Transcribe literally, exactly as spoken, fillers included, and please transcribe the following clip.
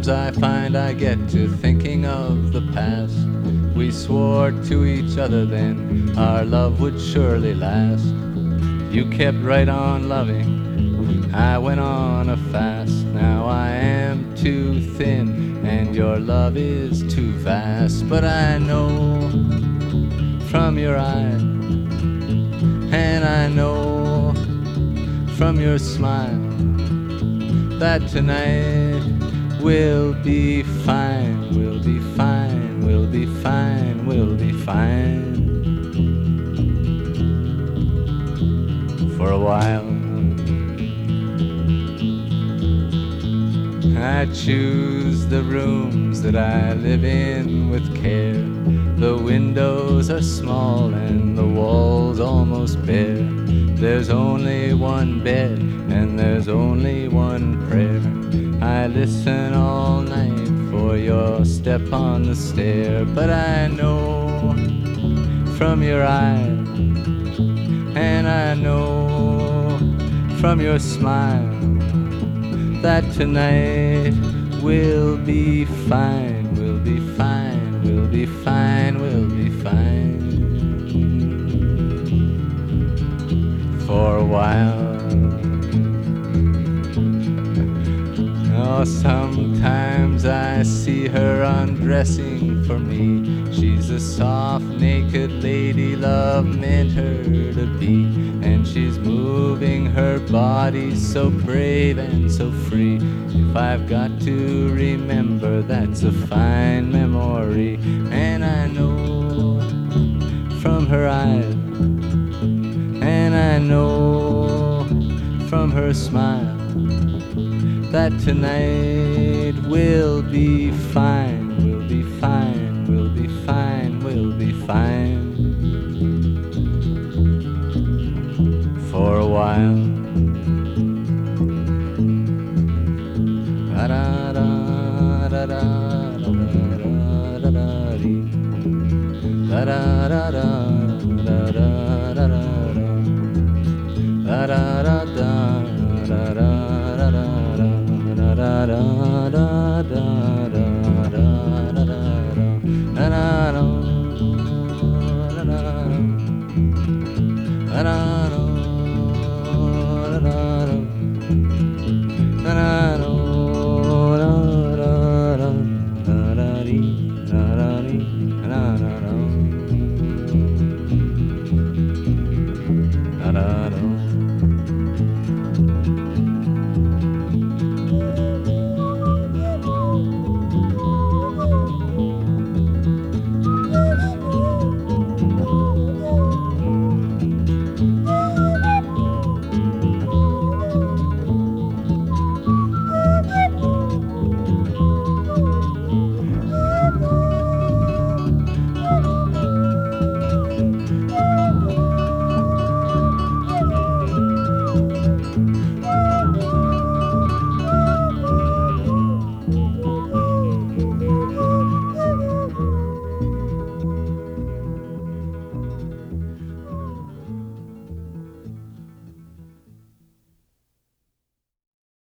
Sometimes I find I get to thinking of the past. We swore to each other then our love would surely last. You kept right on loving, I went on a fast. Now I am too thin and your love is too vast. But I know from your eyes, and I know from your smile, that tonight we'll be fine, we'll be fine, we'll be fine, we'll be fine. For a while I choose the rooms that I live in with care. The windows are small and the walls almost bare. There's only one bed and there's only one prayer. I listen all night for your step on the stair. But I know from your eyes, and I know from your smile, that tonight we'll be fine, we'll be fine, we'll be fine, we'll be fine. For a while. Oh, sometimes I see her undressing for me. She's a soft, naked lady love meant her to be. And she's moving her body so brave and so free. If I've got to remember, that's a fine memory. And I know from her eyes, and I know from her smile, that tonight we'll be fine, we'll be fine, we'll be fine, we'll be fine. For a while. Da da da